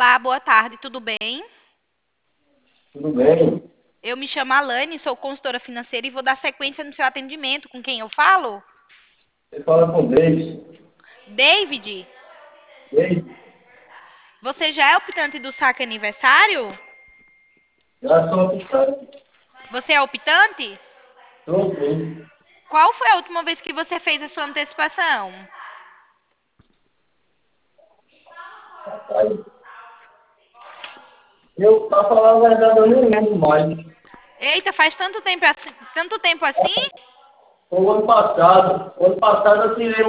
Olá, boa tarde, tudo bem? Tudo bem? Eu me chamo Alane, sou consultora financeira e vou dar sequência no seu atendimento. Com quem eu falo? Você fala com o Deis. David, Deis, você já é optante do saque aniversário? já sou oficial. Você é optante? Estou sim. Qual foi a última vez que você fez a sua antecipação? Rapaz, eu, pra falar a verdade, eu nem lembro mais. Eita, faz tanto tempo assim? Foi o ano passado. O ano passado eu tirei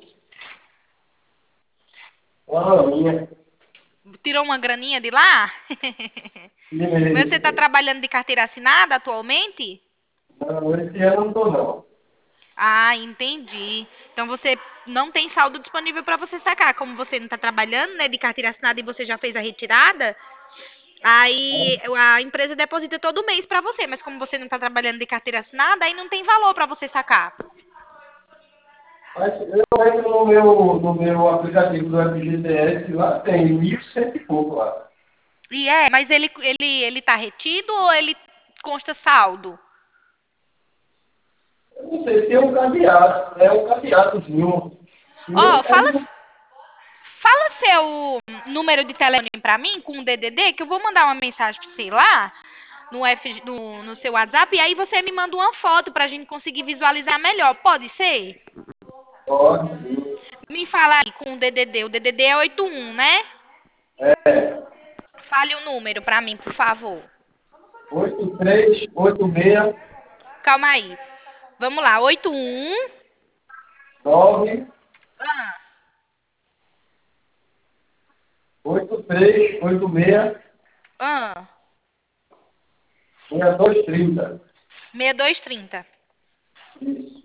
uma raminha. Tirou uma graninha de lá? Você está trabalhando de carteira assinada atualmente? Não, esse ano eu não estou, não. Ah, entendi. Então você não tem saldo disponível para você sacar. Como você não está trabalhando, né, de carteira assinada e você já fez a retirada, aí a empresa deposita todo mês para você. Mas como você não está trabalhando de carteira assinada, aí não tem valor para você sacar. Mas eu entro no meu aplicativo do FGTS, lá tem 1.100 e pouco lá. Mas ele tá retido ou ele consta saldo? Eu não sei se é um cadeado, é um cadeadozinho. Ó, E fala, aí, fala seu número de telefone para mim com o DDD, que eu vou mandar uma mensagem para você lá no seu WhatsApp, e aí você me manda uma foto para a gente conseguir visualizar melhor. Pode ser? pode. Me fala aí com o DDD. O DDD é 81, né? É Fale o número para mim, por favor. 8386 Calma aí. Vamos lá. 81. 9 Ah, 8386 ah, 6230. 6230. Isso.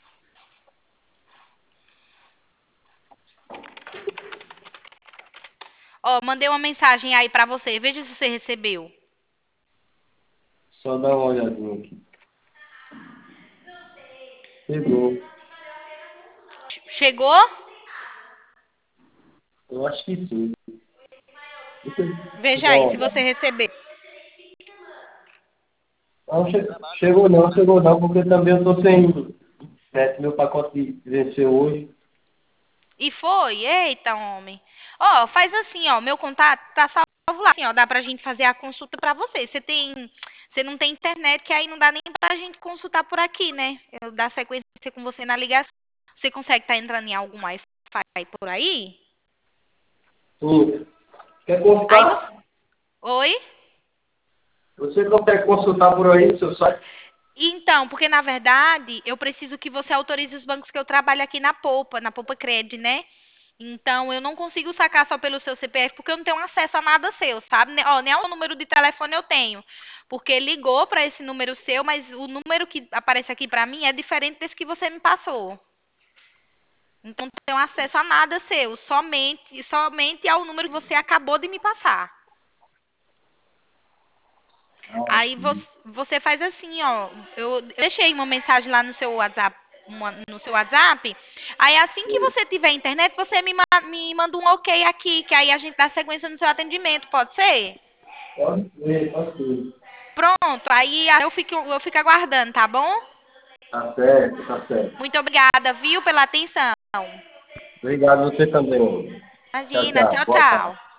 Ó, mandei uma mensagem aí para você. Veja se você recebeu. Só dá uma olhadinha aqui. Chegou. Chegou? Eu acho que sim. Deixa eu Veja dar aí uma se você olhada. recebeu. Não, chegou não, porque também eu tô sem internet. Meu pacote venceu hoje. E foi? Eita, homem. Ó, faz assim, ó. Meu contato tá salvo lá. Assim, ó, dá pra gente fazer a consulta pra você. Você não tem internet, que aí não dá nem pra gente consultar por aqui, né? Eu dar sequência com você na ligação. Você consegue estar entrando em algum Wi-Fi por aí? Sim. Quer Aí você. consultar? Oi? Você consegue consultar por aí no seu site? Então, porque na verdade eu preciso que você autorize os bancos que eu trabalho aqui na Poupa Cred, né? Então eu não consigo sacar só pelo seu CPF porque eu não tenho acesso a nada seu, sabe? Ó, nem ao número de telefone eu tenho, porque ligou para esse número seu, mas o número que aparece aqui para mim é diferente desse que você me passou. Então não tenho acesso a nada seu, somente ao número que você acabou de me passar. Ah, Aí sim. você faz assim, ó. Eu deixei uma mensagem lá no seu WhatsApp, no seu WhatsApp. Aí assim que você tiver internet, você me manda um ok aqui, que aí a gente dá sequência no seu atendimento, pode ser? Pode ser, pode ser. Pronto, aí eu fico aguardando, tá bom? Tá certo, tá certo. Muito obrigada, viu, pela atenção. Obrigado você também. Tchau, Imagina, tchau. tchau, Boa tarde. tchau.